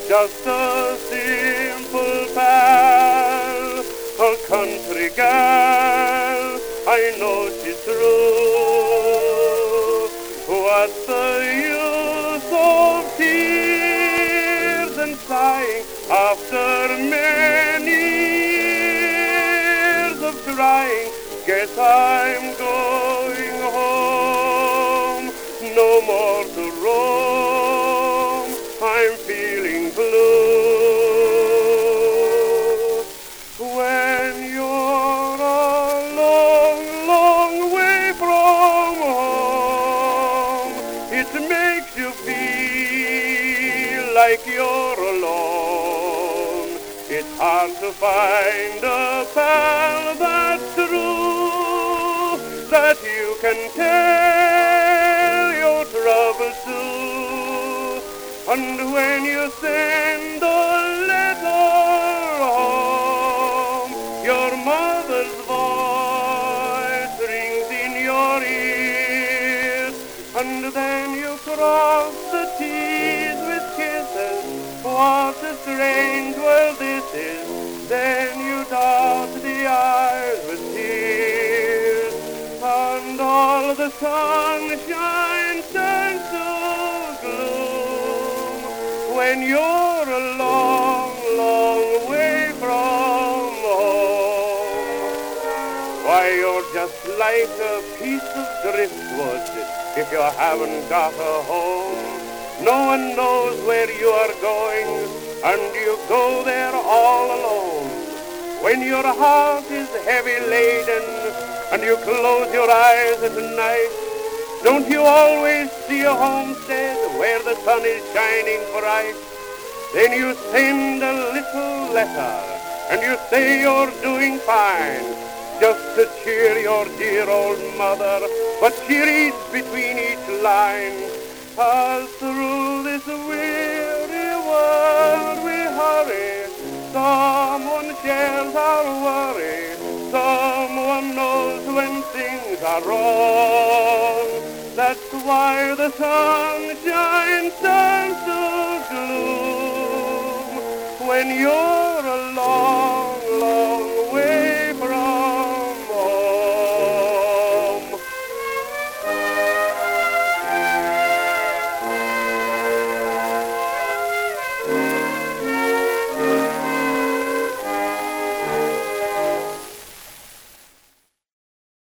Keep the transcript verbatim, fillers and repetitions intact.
just a simple pal, a country gal, I know she's true. What's the use of tears and sighing after many years of trying? Guess I'm going home, no more to roam, I'm feeling blue. When you're a long, long way from home, it makes you feel like you're alone. It's hard to find a pal that's true, that you can tell your troubles to. And when you send a letter home, your mother's voice rings in your ears, and then you cross the T's with kisses. What a strange world this is. Then you dot the I's with tears, and all the sunshine turns to gloom when you're a long, long way from home. Why, you're just like a piece of driftwood if you haven't got a home. No one knows where you are going, and you go there all alone. When your heart is heavy laden and you close your eyes at night, don't you always see a homestead where the sun is shining bright? Then you send a little letter and you say you're doing fine, just to cheer your dear old mother, but she reads between each line. As through this weary world we hurry, someone shares our worry, someone knows when things are wrong. That's why the sunshine turns to gloom when you're alone.